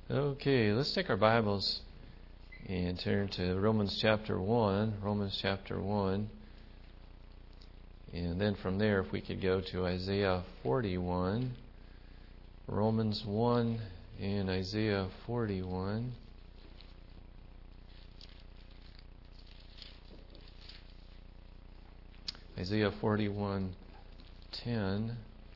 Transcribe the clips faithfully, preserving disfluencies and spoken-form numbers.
Okay, let's take our Bibles and turn to Romans chapter one. Romans chapter one. And then from there, if we could go to Isaiah forty-one. Romans one and Isaiah forty-one. Isaiah forty-one ten.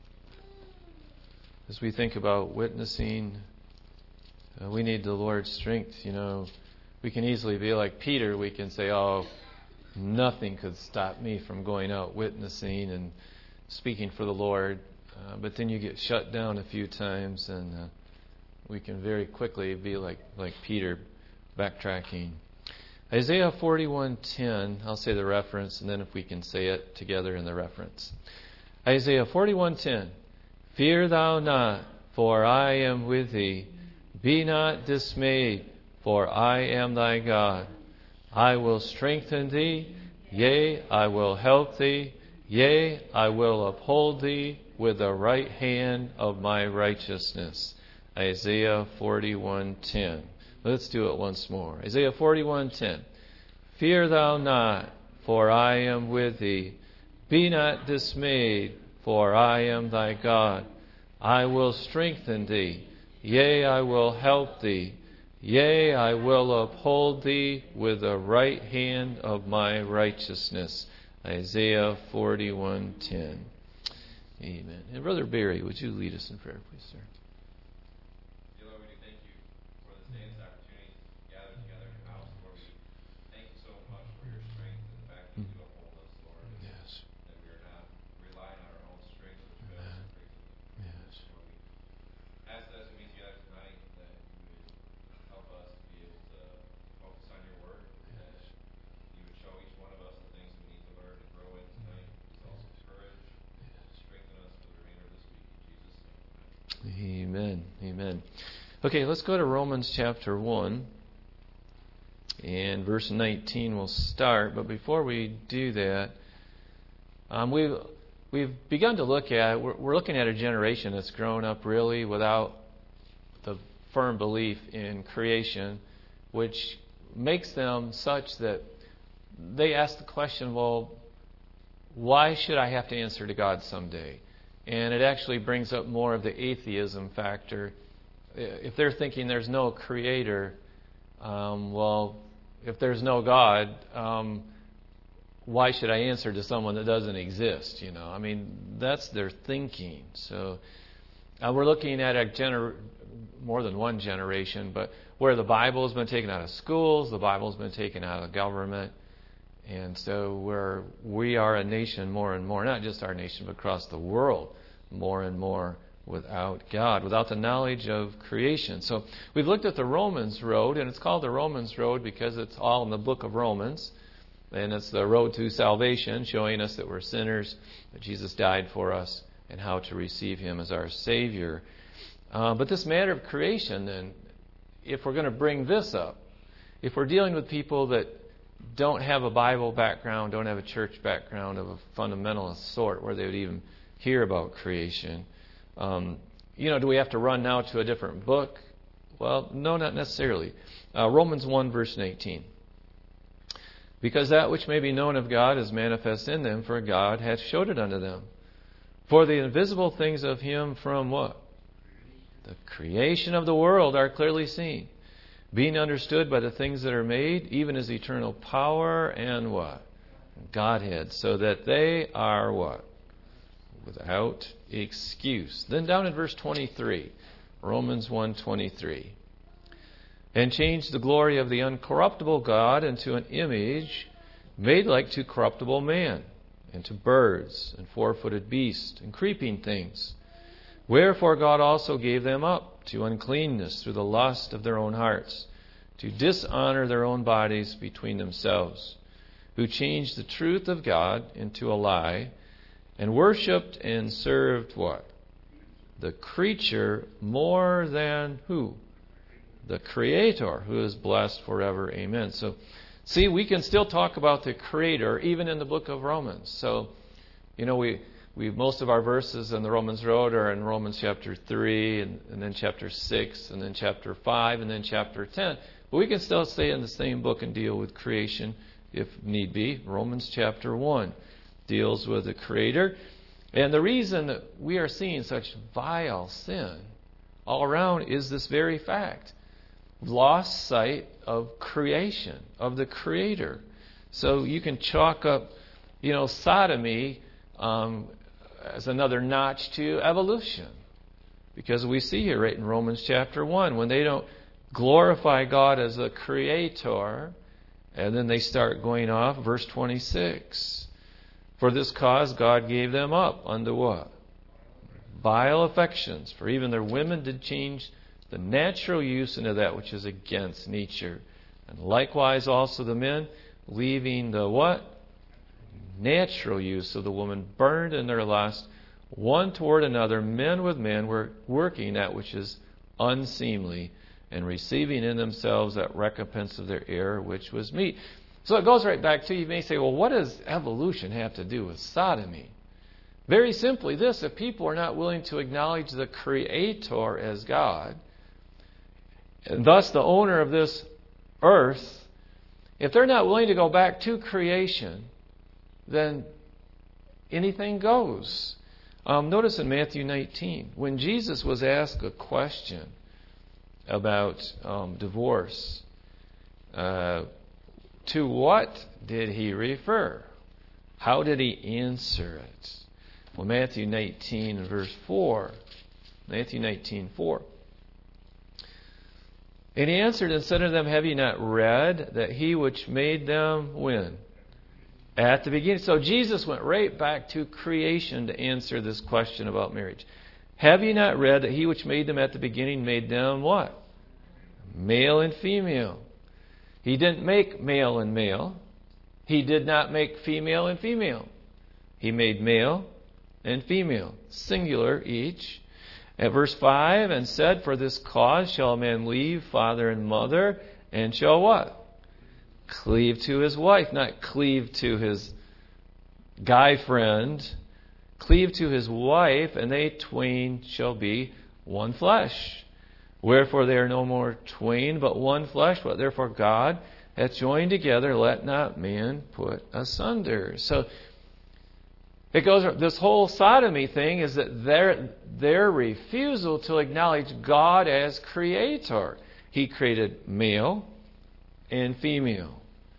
As we think about witnessing, uh, we need the Lord's strength. You know, we can easily be like Peter. We can say, oh, nothing could stop me from going out witnessing and speaking for the Lord. Uh, but then you get shut down a few times, and uh, we can very quickly be like, like Peter, backtracking. Isaiah forty-one ten, I'll say the reference, and then if we can say it together in the reference. Isaiah forty-one ten. Fear thou not, for I am with thee. Be not dismayed, for I am thy God. I will strengthen thee, yea, I will help thee, yea, I will uphold thee with the right hand of my righteousness. Isaiah forty-one ten. Let's do it once more. Isaiah forty-one ten. Fear thou not, for I am with thee. Be not dismayed, for I am thy God. I will strengthen thee, yea, I will help thee, yea, I will uphold thee with the right hand of my righteousness. Isaiah forty-one ten. Amen. And Brother Barry, would you lead us in prayer, please, sir? Amen. Amen. Okay, let's go to Romans chapter one. And verse nineteen will start. But before we do that, um, we've, we've begun to look at, we're, we're looking at a generation that's grown up really without the firm belief in creation, which makes them such that they ask the question, well, why should I have to answer to God someday? And it actually brings up more of the atheism factor. If they're thinking there's no creator, um, well, if there's no God, um, why should I answer to someone that doesn't exist? You know, I mean, that's their thinking. So uh, we're looking at a gener- more than one generation, but where the Bible has been taken out of schools, the Bible has been taken out of government. And so we're, we are a nation more and more, not just our nation, but across the world, more and more without God, without the knowledge of creation. So we've looked at the Romans road, and it's called the Romans road because it's all in the book of Romans. And it's the road to salvation, showing us that we're sinners, that Jesus died for us, and how to receive Him as our Savior. Uh, but this matter of creation, then, if we're going to bring this up, if we're dealing with people that don't have a Bible background, don't have a church background of a fundamentalist sort where they would even hear about creation. Um, you know, do we have to run now to a different book? Well, no, not necessarily. Uh, Romans one, verse nineteen. Because that which may be known of God is manifest in them, for God hath showed it unto them. For the invisible things of Him from what? The creation of the world are clearly seen, being understood by the things that are made, even His eternal power and what? Godhead, so that they are what? Without excuse. Then down in verse twenty-three, Romans one twenty-three. And changed the glory of the uncorruptible God into an image made like to corruptible man, and to birds, and four-footed beasts, and creeping things. Wherefore God also gave them up to uncleanness through the lust of their own hearts, to dishonor their own bodies between themselves, who changed the truth of God into a lie, and worshipped and served what? The creature more than who? The Creator, who is blessed forever. Amen. So, see, we can still talk about the Creator even in the book of Romans. So, you know, we we most of our verses in the Romans Road are in Romans chapter three, and, and then chapter six, and then chapter five, and then chapter ten. But we can still stay in the same book and deal with creation if need be. Romans chapter one deals with the Creator. And the reason that we are seeing such vile sin all around is this very fact. Lost sight of creation, of the Creator. So you can chalk up, you know, sodomy um, as another notch to evolution. Because we see here right in Romans chapter one, when they don't glorify God as a creator, and then they start going off, verse twenty-six. For this cause God gave them up unto what? Vile affections. For even their women did change the natural use into that which is against nature. And likewise also the men, leaving the what? Natural use of the woman, burned in their lust, one toward another, men with men, were working that which is unseemly, and receiving in themselves that recompense of their error, which was meat. So it goes right back to, you may say, well, what does evolution have to do with sodomy? Very simply this: if people are not willing to acknowledge the Creator as God, and thus the owner of this earth, if they're not willing to go back to creation, then anything goes. Um, notice in Matthew nineteen, when Jesus was asked a question about um, divorce, uh, to what did he refer? How did he answer it? Well, Matthew nineteen, verse four. Matthew nineteen, four. And he answered and said unto them, have ye not read that he which made them when? At the beginning. So Jesus went right back to creation to answer this question about marriage. Have ye not read that he which made them at the beginning made them what? Male and female. He didn't make male and male. He did not make female and female. He made male and female, singular each. At verse five, and said, for this cause shall a man leave father and mother, and shall what? Cleave to his wife. Not cleave to his guy friend. Cleave to his wife, and they twain shall be one flesh. Wherefore they are no more twain, but one flesh. What therefore God hath joined together, let not man put asunder. So it goes. This whole sodomy thing is that their their refusal to acknowledge God as Creator. He created male and female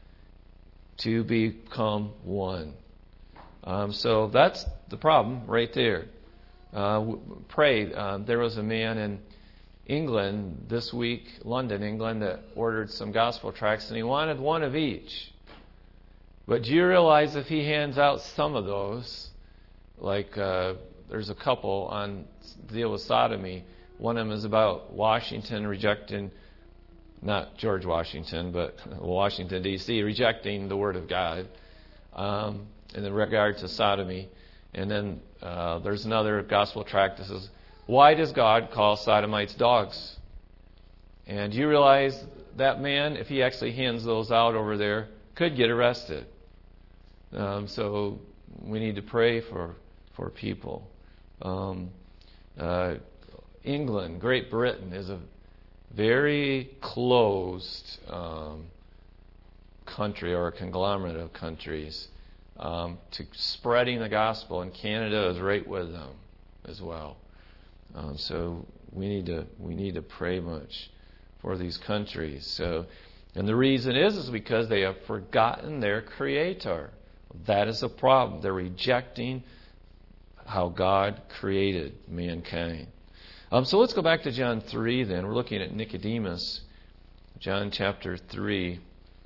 to become one. Um, so that's the problem right there. Uh, pray. Uh, there was a man in England this week, London, England, that ordered some gospel tracts, and he wanted one of each. But do you realize if he hands out some of those, like uh, there's a couple on deal with sodomy. One of them is about Washington rejecting, not George Washington, but Washington, D C, rejecting the Word of God um, in regard to sodomy. And then uh, there's another gospel tract that says, why does God call sodomites dogs? And you realize that man, if he actually hands those out over there, could get arrested. Um, so we need to pray for, for people. Um, uh, England, Great Britain, is a very closed um, country, or a conglomerate of countries, um, to spreading the gospel, and Canada is right with them as well. Um, so we need to we need to pray much for these countries. So, and the reason is is because they have forgotten their Creator. That is a problem. They're rejecting how God created mankind. Um, so let's go back to John three then. We're looking at Nicodemus, John chapter three.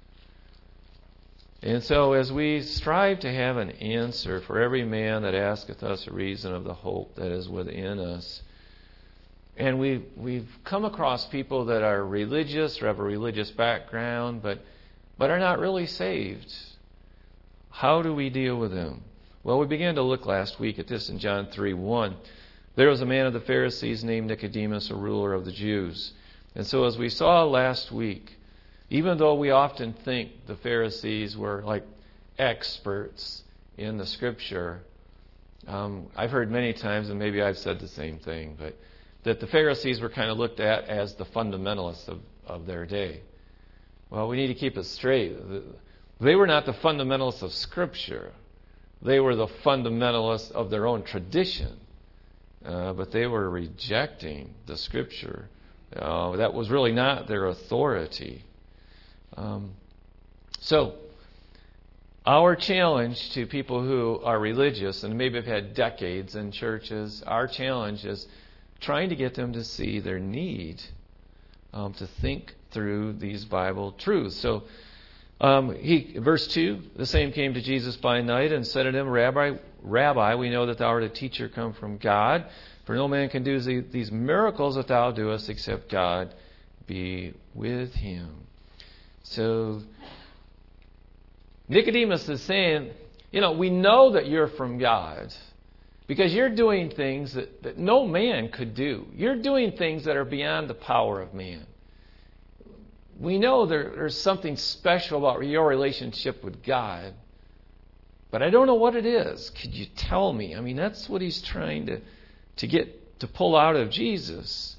And so as we strive to have an answer for every man that asketh us a reason of the hope that is within us, and we've, we've come across people that are religious or have a religious background, but, but are not really saved. How do we deal with them? Well, we began to look last week at this in John three one. There was a man of the Pharisees named Nicodemus, a ruler of the Jews. And so as we saw last week, even though we often think the Pharisees were like experts in the Scripture, Um, I've heard many times, and maybe I've said the same thing, but that the Pharisees were kind of looked at as the fundamentalists of, of their day. Well, we need to keep it straight. They were not the fundamentalists of Scripture. They were the fundamentalists of their own tradition. Uh, but they were rejecting the Scripture. Uh, that was really not their authority. Um, so, our challenge to people who are religious and maybe have had decades in churches, our challenge is trying to get them to see their need um, to think through these Bible truths. So, um, he, verse two, the same came to Jesus by night and said to him, Rabbi, Rabbi, we know that thou art a teacher come from God, for no man can do these miracles that thou doest except God be with him. So, Nicodemus is saying, you know, we know that you're from God because you're doing things that, that no man could do. You're doing things that are beyond the power of man. We know there, there's something special about your relationship with God, but I don't know what it is. Could you tell me? I mean, that's what he's trying to, to get, to pull out of Jesus.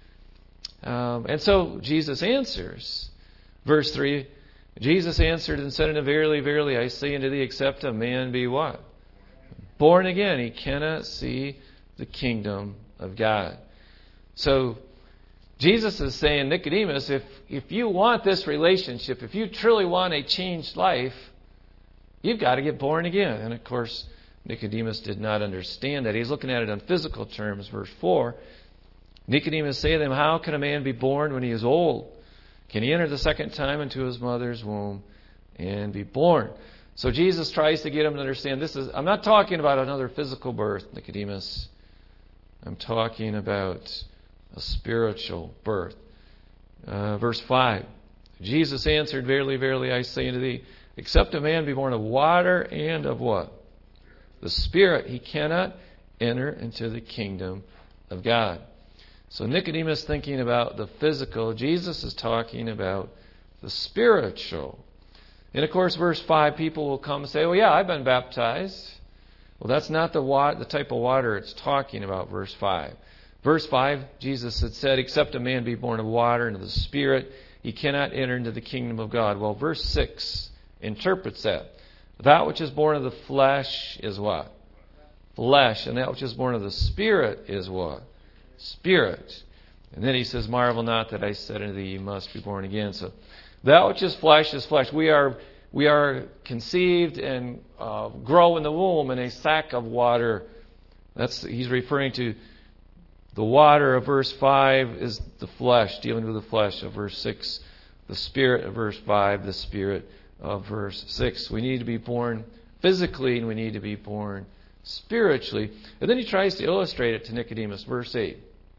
Um, and so Jesus answers. Verse three, Jesus answered and said unto him, Verily, verily, I say unto thee, except a man be what? Born again, he cannot see the kingdom of God. So, Jesus is saying, Nicodemus, if, if you want this relationship, if you truly want a changed life, you've got to get born again. And of course, Nicodemus did not understand that. He's looking at it in physical terms. Verse four, Nicodemus saith to him, How can a man be born when he is old? Can he enter the second time into his mother's womb and be born? So Jesus tries to get him to understand this is, I'm not talking about another physical birth, Nicodemus. I'm talking about a spiritual birth. Uh, verse five, Jesus answered, Verily, verily, I say unto thee, except a man be born of water and of what? The Spirit, he cannot enter into the kingdom of God. So Nicodemus thinking about the physical, Jesus is talking about the spiritual. And of course, verse five, people will come and say, well, yeah, I've been baptized. Well, that's not the wa- the type of water it's talking about, verse five. Verse five, Jesus had said, except a man be born of water and of the Spirit, he cannot enter into the kingdom of God. Well, verse six interprets that. That which is born of the flesh is what? Flesh. And that which is born of the Spirit is what? Spirit. And then he says, Marvel not that I said unto thee, you must be born again. So that which is flesh is flesh. We are we are conceived and uh, grow in the womb in a sack of water. That's he's referring to the water of verse five is the flesh, dealing with the flesh of verse six. The Spirit of verse five, the Spirit of verse six. We need to be born physically and we need to be born spiritually. And then he tries to illustrate it to Nicodemus. Verse eight.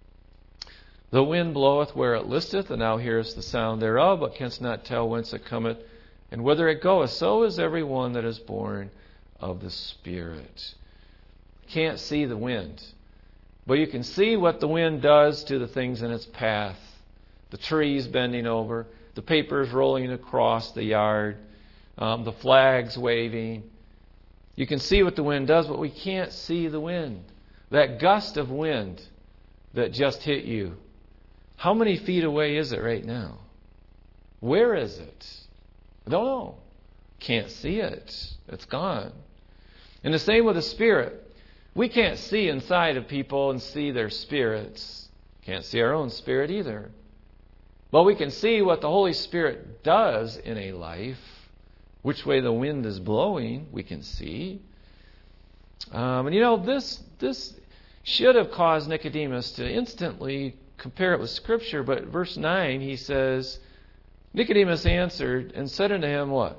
The wind bloweth where it listeth, and thou hearest the sound thereof, but canst not tell whence it cometh, and whither it goeth. So is every one that is born of the Spirit. Can't see the wind, but you can see what the wind does to the things in its path. The trees bending over, the papers rolling across the yard, um, the flags waving. You can see what the wind does, but we can't see the wind. That gust of wind that just hit you. How many feet away is it right now? Where is it? I don't know. Can't see it. It's gone. And the same with the Spirit. We can't see inside of people and see their spirits. Can't see our own spirit either. But we can see what the Holy Spirit does in a life. Which way the wind is blowing, we can see. Um, and you know, this this should have caused Nicodemus to instantly compare it with Scripture. But verse nine, he says, Nicodemus answered and said unto him, what?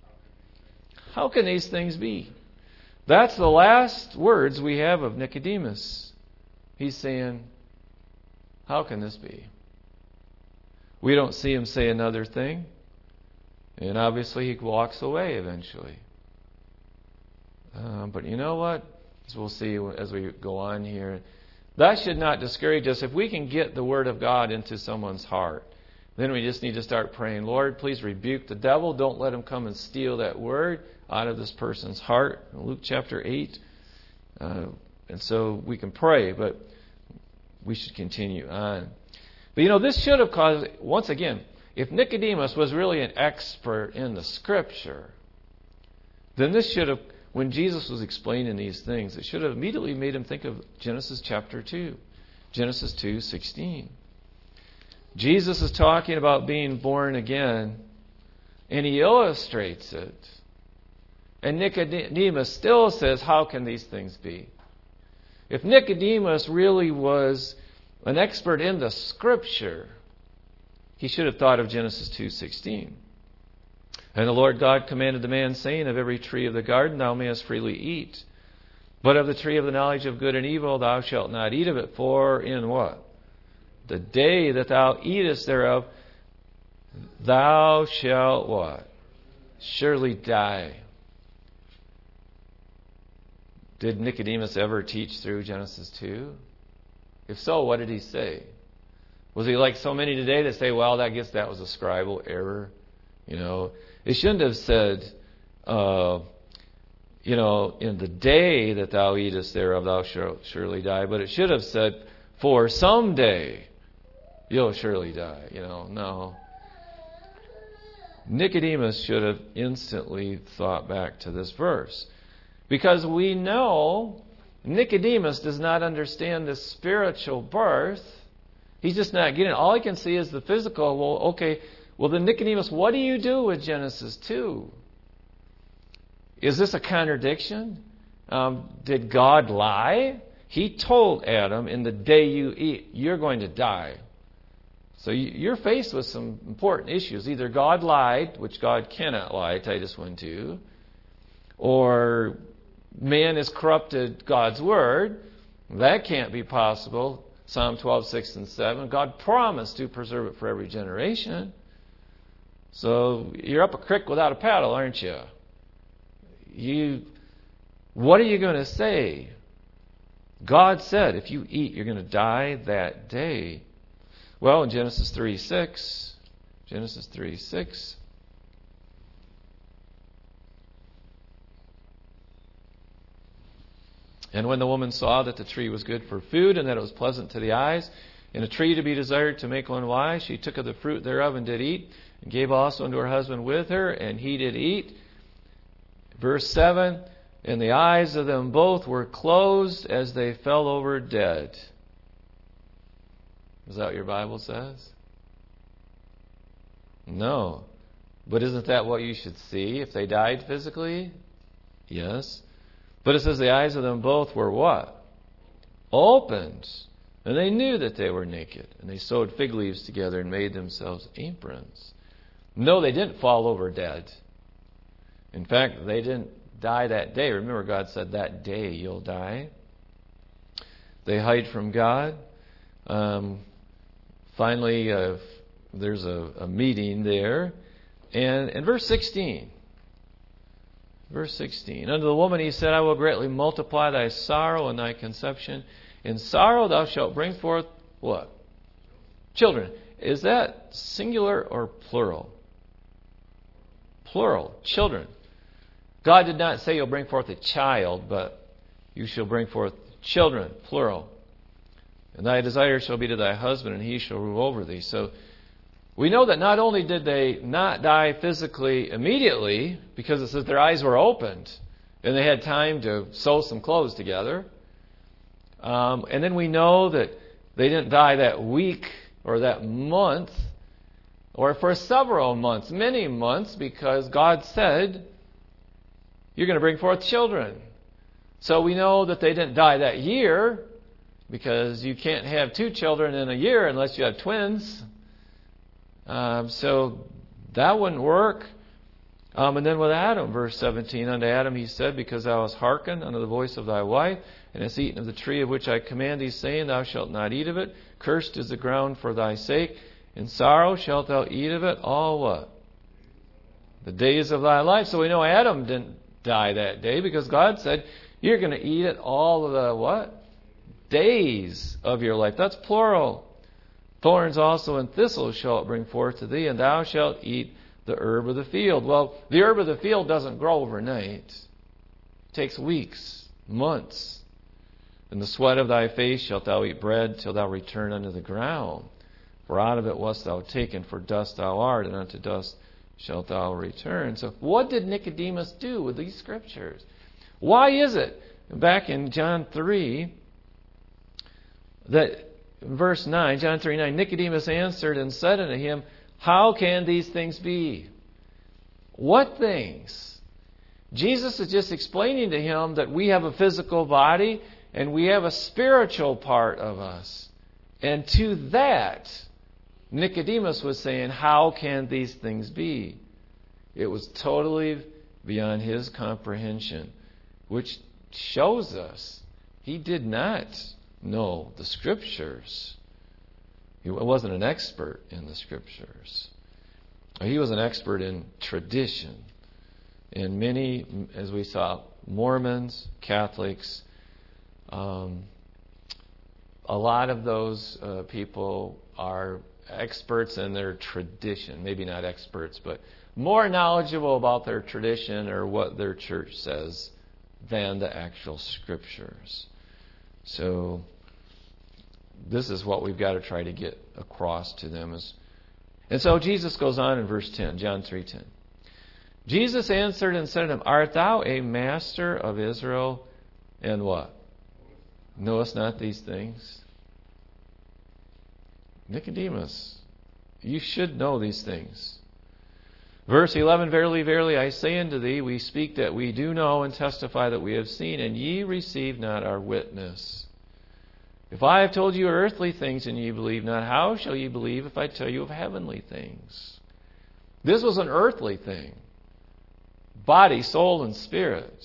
How can these things be? That's the last words we have of Nicodemus. He's saying, how can this be? We don't see him say another thing. And obviously he walks away eventually. Um, but you know what? As we'll see as we go on here, that should not discourage us. If we can get the Word of God into someone's heart, then we just need to start praying, Lord, please rebuke the devil. Don't let him come and steal that Word out of this person's heart. In Luke chapter eight, Uh, and so we can pray, but we should continue on. But you know, this should have caused, once again, if Nicodemus was really an expert in the Scripture, then this should have, when Jesus was explaining these things, it should have immediately made him think of Genesis chapter two. Genesis two sixteen. Jesus is talking about being born again, and he illustrates it. And Nicodemus still says, how can these things be? If Nicodemus really was an expert in the Scripture, he should have thought of Genesis two sixteen. And the Lord God commanded the man, saying, of every tree of the garden thou mayest freely eat, but of the tree of the knowledge of good and evil thou shalt not eat of it, for in what? The day that thou eatest thereof, thou shalt what? Surely die. Did Nicodemus ever teach through Genesis two? If so, what did he say? Was he like so many today that say, well, I guess that was a scribal error? You know, it shouldn't have said, uh, you know, in the day that thou eatest thereof, thou shalt surely die. But it should have said, for someday you'll surely die. You know, no. Nicodemus should have instantly thought back to this verse. Because we know Nicodemus does not understand the spiritual birth. He's just not getting it. All he can see is the physical. Well, okay, well then Nicodemus, what do you do with Genesis two? Is this a contradiction? Um, did God lie? He told Adam, in the day you eat, you're going to die. So you're faced with some important issues. Either God lied, which God cannot lie, Titus one two, or man has corrupted God's word. That can't be possible. Psalm twelve, six and seven. God promised to preserve it for every generation. So you're up a creek without a paddle, aren't you? You, what are you going to say? God said, if you eat, you're going to die that day. Well, in Genesis three six, Genesis three six, and when the woman saw that the tree was good for food, and that it was pleasant to the eyes, and a tree to be desired to make one wise, she took of the fruit thereof and did eat, and gave also unto her husband with her, and he did eat. Verse seven, and the eyes of them both were closed as they fell over dead. Is that what your Bible says? No. But isn't that what you should see if they died physically? Yes. But it says the eyes of them both were what? Opened. And they knew that they were naked. And they sewed fig leaves together and made themselves aprons. No, they didn't fall over dead. In fact, they didn't die that day. Remember, God said that day you'll die. They hide from God. Um, finally, uh, there's a, a meeting there. And in verse sixteen, verse sixteen, unto the woman he said, I will greatly multiply thy sorrow and thy conception. In sorrow thou shalt bring forth what? Children. Is that singular or plural? Plural. Children. God did not say you'll bring forth a child, but you shall bring forth children, plural. And thy desire shall be to thy husband, and he shall rule over thee. So we know that not only did they not die physically immediately, because it says their eyes were opened, and they had time to sew some clothes together. Um, and then we know that they didn't die that week or that month, or for several months, many months, because God said, you're going to bring forth children. So we know that they didn't die that year, because you can't have two children in a year unless you have twins. Um, so that wouldn't work. Um, and then with Adam, verse seventeen, unto Adam he said, because thou hast hearkened unto the voice of thy wife, and hast eaten of the tree of which I command thee, saying, thou shalt not eat of it. Cursed is the ground for thy sake. In sorrow shalt thou eat of it all what? The days of thy life. So we know Adam didn't die that day, because God said, you're going to eat it all of the what? Days of your life. That's plural. Thorns also and thistles shall it bring forth to thee, and thou shalt eat the herb of the field. Well, the herb of the field doesn't grow overnight. It takes weeks, months, In the sweat of thy face shalt thou eat bread till thou return unto the ground. For out of it wast thou taken, for dust thou art, and unto dust shalt thou return. So what did Nicodemus do with these scriptures? Why is it, back in John three, that verse nine, John three nine, Nicodemus answered and said unto him, how can these things be? What things? Jesus is just explaining to him that we have a physical body and we have a spiritual part of us. And to that, Nicodemus was saying, how can these things be? It was totally beyond his comprehension, which shows us he did not know the Scriptures. He wasn't an expert in the Scriptures. He was an expert in tradition. And many, as we saw, Mormons, Catholics, um, a lot of those uh, people are experts in their tradition. Maybe not experts, but more knowledgeable about their tradition or what their church says than the actual Scriptures. So this is what we've got to try to get across to them. Is, and so Jesus goes on in verse ten, John three ten. Jesus answered and said to him, art thou a master of Israel, and what? Knowest not these things? Nicodemus, you should know these things. Verse eleven, verily, verily, I say unto thee, we speak that we do know and testify that we have seen, and ye receive not our witness. If I have told you earthly things and ye believe not, how shall ye believe if I tell you of heavenly things? This was an earthly thing. Body, soul, and spirit.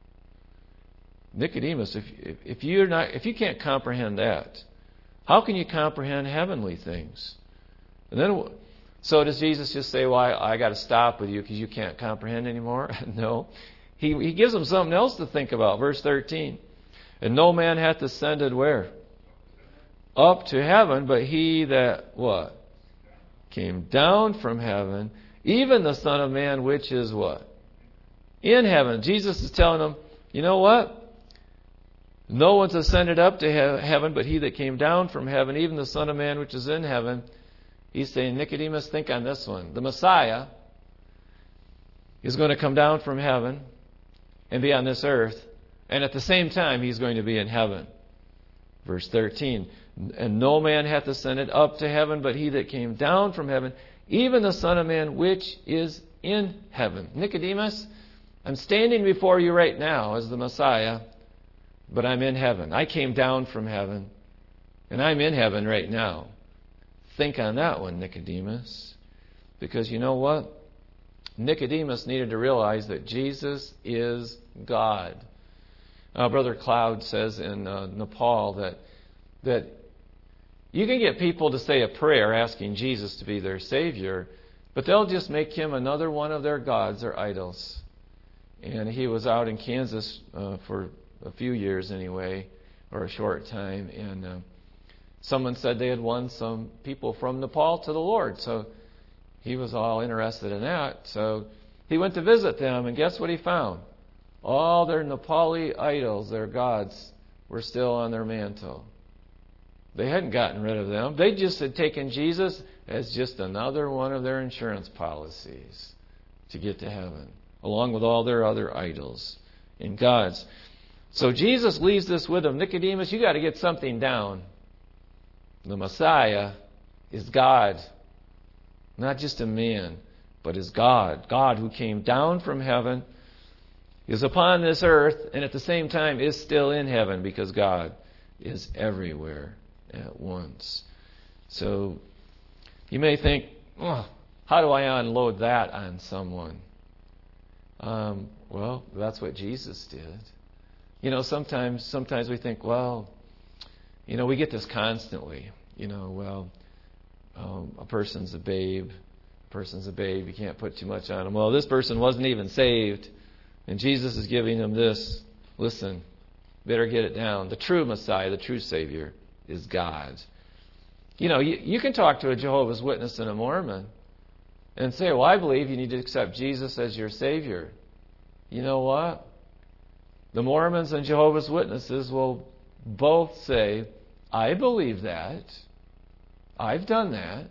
Nicodemus, if, if, if you're not, if you can't comprehend that, how can you comprehend heavenly things? And then, so does Jesus just say, well, I, I got to stop with you because you can't comprehend anymore? No. He, he gives them something else to think about. Verse thirteen. And no man hath ascended where? Up to heaven, but he that, what? Came down from heaven, even the Son of Man, which is what? In heaven. Jesus is telling them, you know what? No one's ascended up to he- heaven, but he that came down from heaven, even the Son of Man, which is in heaven. He's saying, Nicodemus, think on this one. The Messiah is going to come down from heaven and be on this earth, and at the same time, he's going to be in heaven. Verse thirteen, and no man hath ascended up to heaven, but he that came down from heaven, even the Son of Man, which is in heaven. Nicodemus, I'm standing before you right now as the Messiah, but I'm in heaven. I came down from heaven, and I'm in heaven right now. Think on that one, Nicodemus. Because you know what? Nicodemus needed to realize that Jesus is God. Uh, Brother Cloud says in uh, Nepal that that you can get people to say a prayer asking Jesus to be their Savior, but they'll just make him another one of their gods or idols. And he was out in Kansas uh, for a few years anyway, or a short time, and uh, someone said they had won some people from Nepal to the Lord. So he was all interested in that. So he went to visit them, and guess what he found? All their Nepali idols, their gods, were still on their mantle. They hadn't gotten rid of them. They just had taken Jesus as just another one of their insurance policies to get to heaven, along with all their other idols and gods. So Jesus leaves this with them. Nicodemus, you got to get something down. The Messiah is God. Not just a man, but is God. God who came down from heaven, is upon this earth, and at the same time is still in heaven, because God is everywhere at once. So you may think, oh, how do I unload that on someone? Um, well, that's what Jesus did. You know, sometimes sometimes we think, well, you know, we get this constantly. You know, well, um, a person's a babe. A person's a babe. You can't put too much on them. Well, this person wasn't even saved, and Jesus is giving them this. Listen, better get it down. The true Messiah, the true Savior, is God. You know, you, you can talk to a Jehovah's Witness and a Mormon and say, well, I believe you need to accept Jesus as your Savior. You know what? The Mormons and Jehovah's Witnesses will both say, I believe that. I've done that.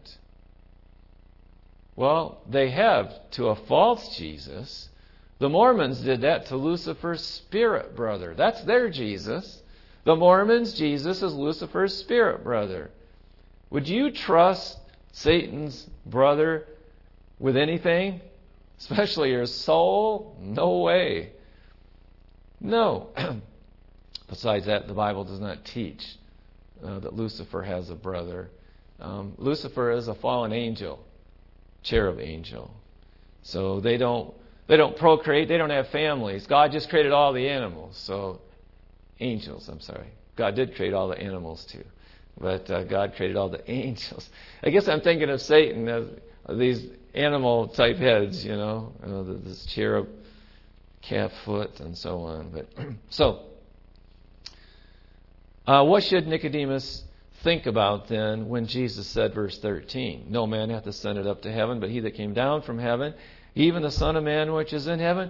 Well, they have to a false Jesus. The Mormons did that to Lucifer's spirit brother. That's their Jesus. The Mormons' Jesus is Lucifer's spirit brother. Would you trust Satan's brother with anything? Especially your soul? No way. No. Besides that, the Bible does not teach uh, that Lucifer has a brother. Um, Lucifer is a fallen angel, cherub angel. So they don't they don't procreate, they don't have families. God just created all the animals. So angels, I'm sorry. God did create all the animals too. But uh, God created all the angels. I guess I'm thinking of Satan as these animal type heads, you know, you know this cherub, calf foot, and so on. But so, uh, what should Nicodemus think about then when Jesus said, verse thirteen, no man hath ascended up to heaven, but he that came down from heaven, even the Son of Man which is in heaven?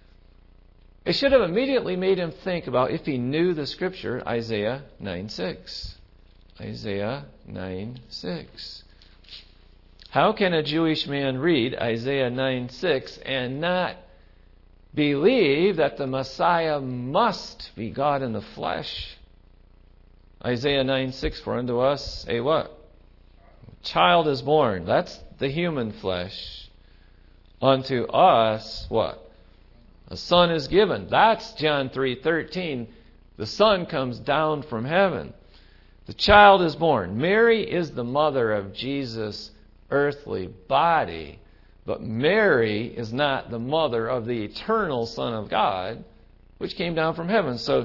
It should have immediately made him think about, if he knew the Scripture, Isaiah nine six. Isaiah nine six. How can a Jewish man read Isaiah nine six and not believe that the Messiah must be God in the flesh? Isaiah nine six, for unto us a what? Child is born. That's the human flesh. Unto us, what? A son is given. That's John three thirteen. The Son comes down from heaven. The child is born. Mary is the mother of Jesus' earthly body. But Mary is not the mother of the eternal Son of God, which came down from heaven. So,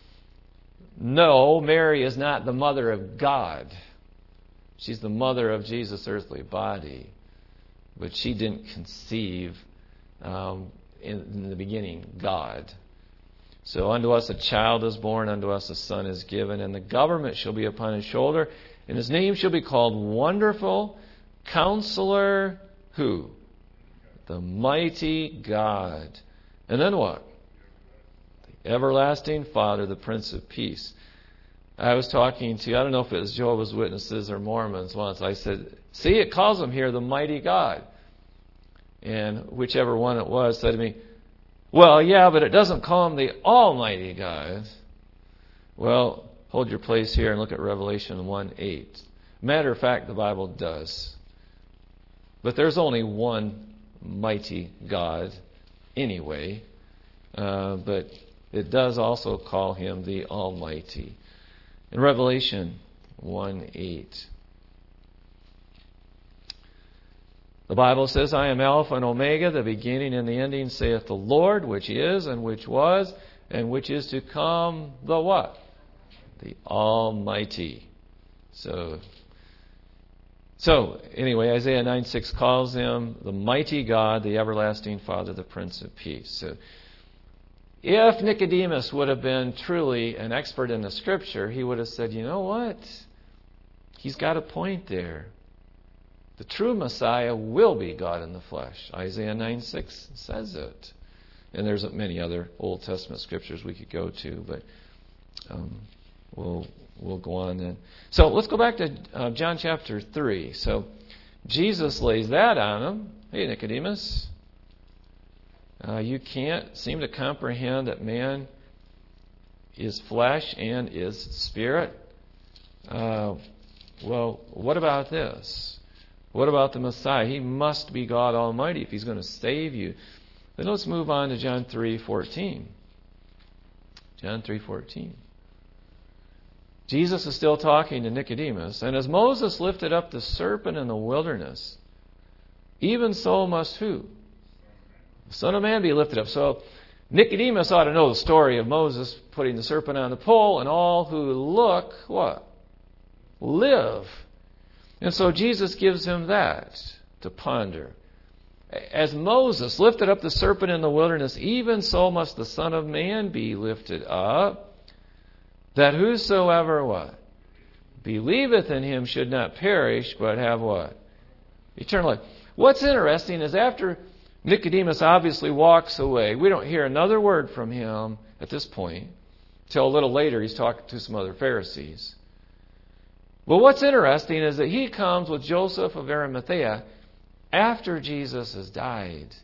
no, Mary is not the mother of God. She's the mother of Jesus' earthly body. But she didn't conceive um, in, in the beginning God. So unto us a child is born, unto us a son is given, and the government shall be upon his shoulder, and his name shall be called Wonderful, Counselor, who? The Mighty God. And then what? The Everlasting Father, the Prince of Peace. I was talking to, I don't know if it was Jehovah's Witnesses or Mormons once. I said, see, it calls him here the Mighty God. And whichever one it was said to me, well, yeah, but it doesn't call him the Almighty God. Well, hold your place here and look at Revelation one eight. Matter of fact, the Bible does. But there's only one mighty God anyway. Uh, but it does also call him the Almighty. In Revelation one eight. The Bible says, I am Alpha and Omega, the beginning and the ending, saith the Lord, which is and which was and which is to come, the what? The Almighty. So, so anyway, Isaiah nine six calls him the Mighty God, the Everlasting Father, the Prince of Peace. So, if Nicodemus would have been truly an expert in the Scripture, he would have said, you know what? He's got a point there. The true Messiah will be God in the flesh. Isaiah nine six says it. And there's many other Old Testament scriptures we could go to, but um, we'll we'll go on then. So let's go back to uh, John chapter three. So Jesus lays that on him. Hey, Nicodemus, uh, you can't seem to comprehend that man is flesh and is spirit. Uh, well, what about this? What about the Messiah? He must be God Almighty if He's going to save you. Then let's move on to John three fourteen. John three fourteen. Jesus is still talking to Nicodemus. And as Moses lifted up the serpent in the wilderness, even so must who? The Son of Man be lifted up. So Nicodemus ought to know the story of Moses putting the serpent on the pole, and all who look, what? Live. And so Jesus gives him that to ponder. As Moses lifted up the serpent in the wilderness, even so must the Son of Man be lifted up, that whosoever what? Believeth in him should not perish, but have what? Eternal life. What's interesting is after Nicodemus obviously walks away, we don't hear another word from him at this point, till a little later he's talking to some other Pharisees. But what's interesting is that he comes with Joseph of Arimathea after Jesus has died.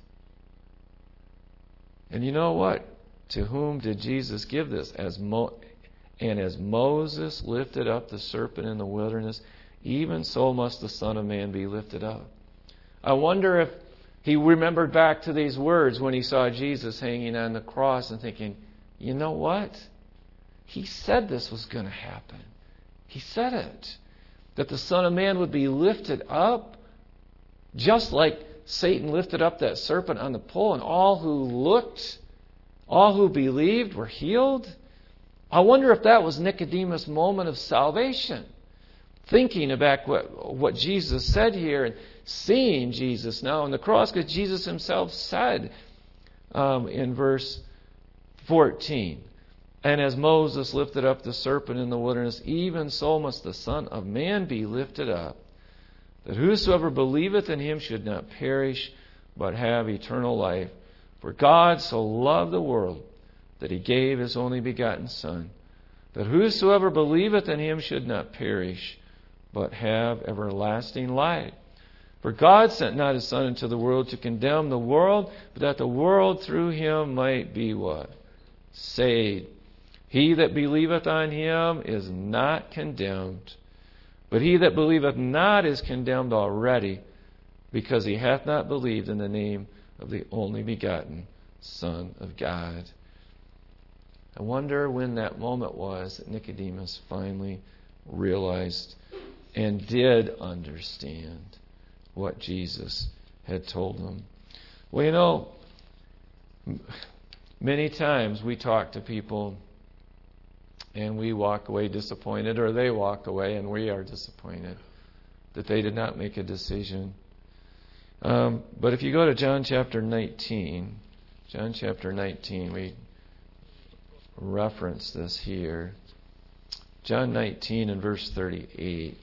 And you know what? To whom did Jesus give this? As Mo- and as Moses lifted up the serpent in the wilderness, even so must the Son of Man be lifted up. I wonder if he remembered back to these words when he saw Jesus hanging on the cross and thinking, you know what? He said this was going to happen. He said it. That the Son of Man would be lifted up, just like Satan lifted up that serpent on the pole, and all who looked, all who believed were healed. I wonder if that was Nicodemus' moment of salvation. Thinking about what, what Jesus said here and seeing Jesus now on the cross, because Jesus himself said um, in verse fourteen, and as Moses lifted up the serpent in the wilderness, even so must the Son of Man be lifted up, that whosoever believeth in him should not perish, but have eternal life. For God so loved the world that he gave his only begotten Son, that whosoever believeth in him should not perish, but have everlasting life. For God sent not his Son into the world to condemn the world, but that the world through him might be what? Saved. He that believeth on him is not condemned, but he that believeth not is condemned already, because he hath not believed in the name of the only begotten Son of God. I wonder when that moment was that Nicodemus finally realized and did understand what Jesus had told him. Well, you know, many times we talk to people and we walk away disappointed, or they walk away and we are disappointed that they did not make a decision. Um, but if you go to John chapter nineteen, John chapter nineteen, we reference this here. John nineteen and verse thirty-eight.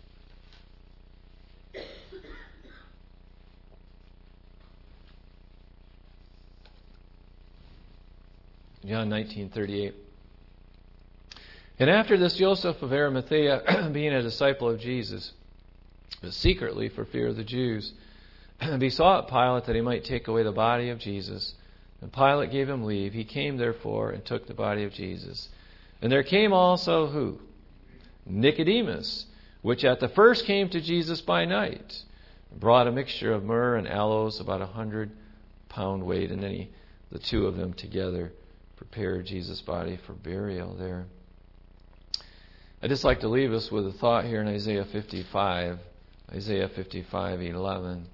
John nineteen thirty-eight. And after this, Joseph of Arimathea, being a disciple of Jesus, but secretly for fear of the Jews, besought Pilate that he might take away the body of Jesus. And Pilate gave him leave. He came therefore and took the body of Jesus. And there came also who? Nicodemus, which at the first came to Jesus by night, and brought a mixture of myrrh and aloes, about a hundred pound weight. And then he, the two of them together prepared Jesus' body for burial there. I'd just like to leave us with a thought here in Isaiah fifty-five. Isaiah fifty-five eleven.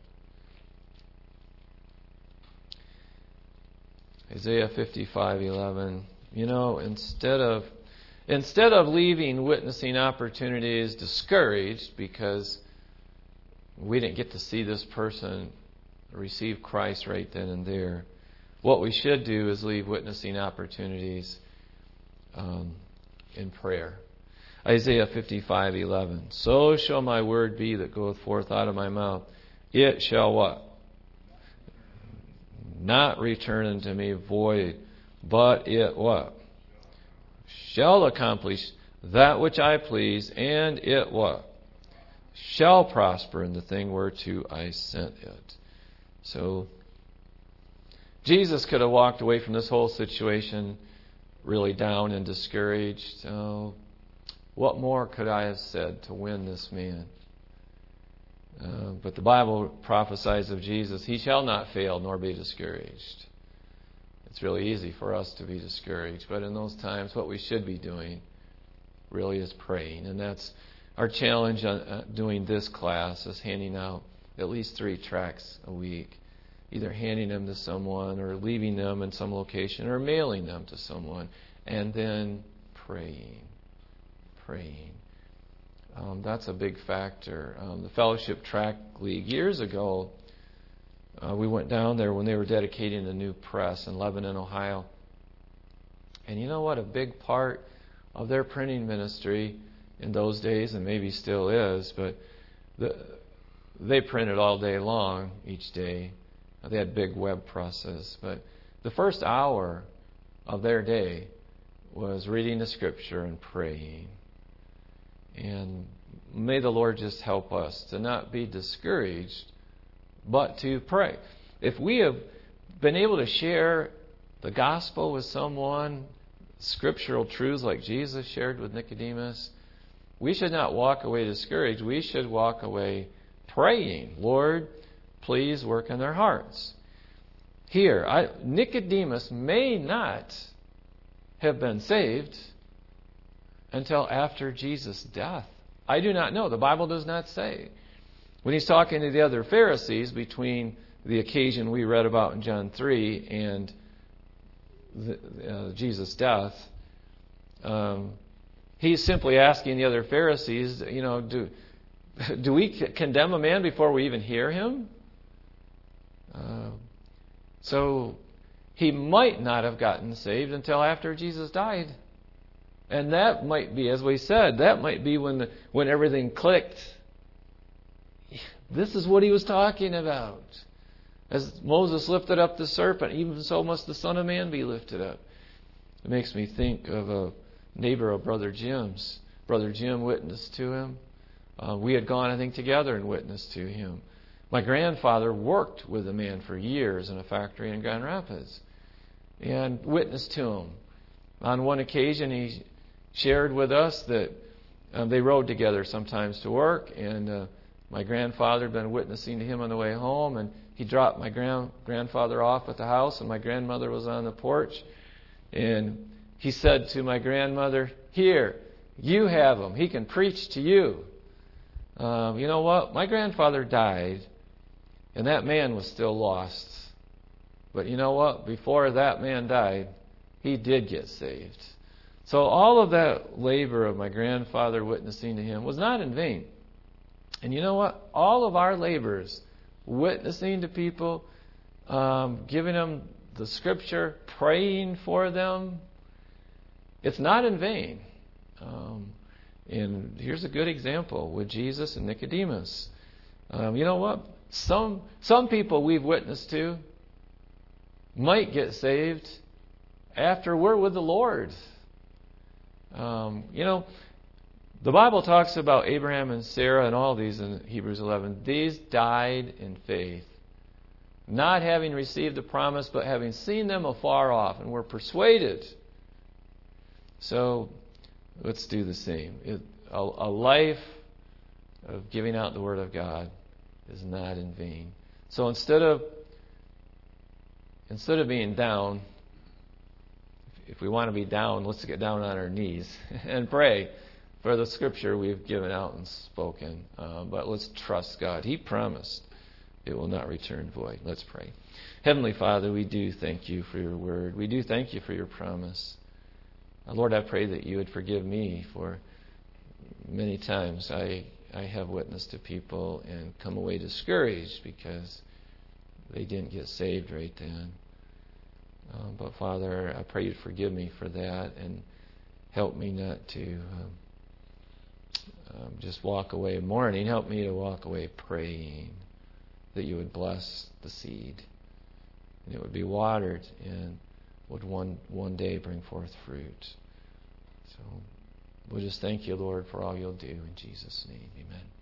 Isaiah fifty-five eleven. You know, instead of instead of leaving witnessing opportunities discouraged because we didn't get to see this person receive Christ right then and there, what we should do is leave witnessing opportunities um, in prayer. Isaiah fifty-five eleven. So shall my word be that goeth forth out of my mouth. It shall what? Not return unto me void, but it what? Shall accomplish that which I please, and it what? Shall prosper in the thing whereto I sent it. So, Jesus could have walked away from this whole situation really down and discouraged. Oh, what more could I have said to win this man? Uh, but the Bible prophesies of Jesus, he shall not fail nor be discouraged. It's really easy for us to be discouraged, but in those times what we should be doing really is praying. And that's our challenge on uh, doing this class, is handing out at least three tracts a week. Either handing them to someone or leaving them in some location or mailing them to someone, and then praying. Praying. Um, that's a big factor. Um, the Fellowship Track League, years ago, uh, we went down there when they were dedicating the new press in Lebanon, Ohio. And you know what? A big part of their printing ministry in those days, and maybe still is, but the, they printed all day long each day. They had big web presses. But the first hour of their day was reading the Scripture and praying. And may the Lord just help us to not be discouraged, but to pray. If we have been able to share the gospel with someone, scriptural truths like Jesus shared with Nicodemus, we should not walk away discouraged. We should walk away praying, Lord, please work in their hearts. Here, I, Nicodemus may not have been saved until after Jesus' death. I do not know. The Bible does not say. When he's talking to the other Pharisees between the occasion we read about in John three and the, uh, Jesus' death, um, he's simply asking the other Pharisees, you know, do, do we condemn a man before we even hear him? Uh, so he might not have gotten saved until after Jesus died. And that might be, as we said, that might be when the, when everything clicked. This is what he was talking about. As Moses lifted up the serpent, even so must the Son of Man be lifted up. It makes me think of a neighbor of Brother Jim's. Brother Jim witnessed to him. Uh, we had gone, I think, together and witnessed to him. My grandfather worked with a man for years in a factory in Grand Rapids and witnessed to him. On one occasion, he shared with us that um, they rode together sometimes to work, and uh, my grandfather had been witnessing to him on the way home, and he dropped my grand grandfather off at the house, and my grandmother was on the porch, and he said to my grandmother, "Here, you have him. He can preach to you." Um, you know what? My grandfather died, and that man was still lost. But you know what? Before that man died, he did get saved. So all of that labor of my grandfather witnessing to him was not in vain. And you know what? All of our labors, witnessing to people, um, giving them the Scripture, praying for them, it's not in vain. Um, and here's a good example with Jesus and Nicodemus. Um, you know what? Some some people we've witnessed to might get saved after we're with the Lord. Um, you know, the Bible talks about Abraham and Sarah and all these in Hebrews eleven. These died in faith, not having received the promise, but having seen them afar off, and were persuaded. So let's do the same. It, a, a life of giving out the Word of God is not in vain. So instead of instead of being down, if we want to be down, let's get down on our knees and pray for the Scripture we've given out and spoken. Uh, but let's trust God. He promised it will not return void. Let's pray. Heavenly Father, we do thank you for your word. We do thank you for your promise. Uh, Lord, I pray that you would forgive me for many times I, I have witnessed to people and come away discouraged because they didn't get saved right then. Uh, but Father, I pray you'd forgive me for that and help me not to um, um, just walk away mourning. Help me to walk away praying that you would bless the seed and it would be watered and would one one day bring forth fruit. So we'll just thank you, Lord, for all you'll do. In Jesus' name, amen.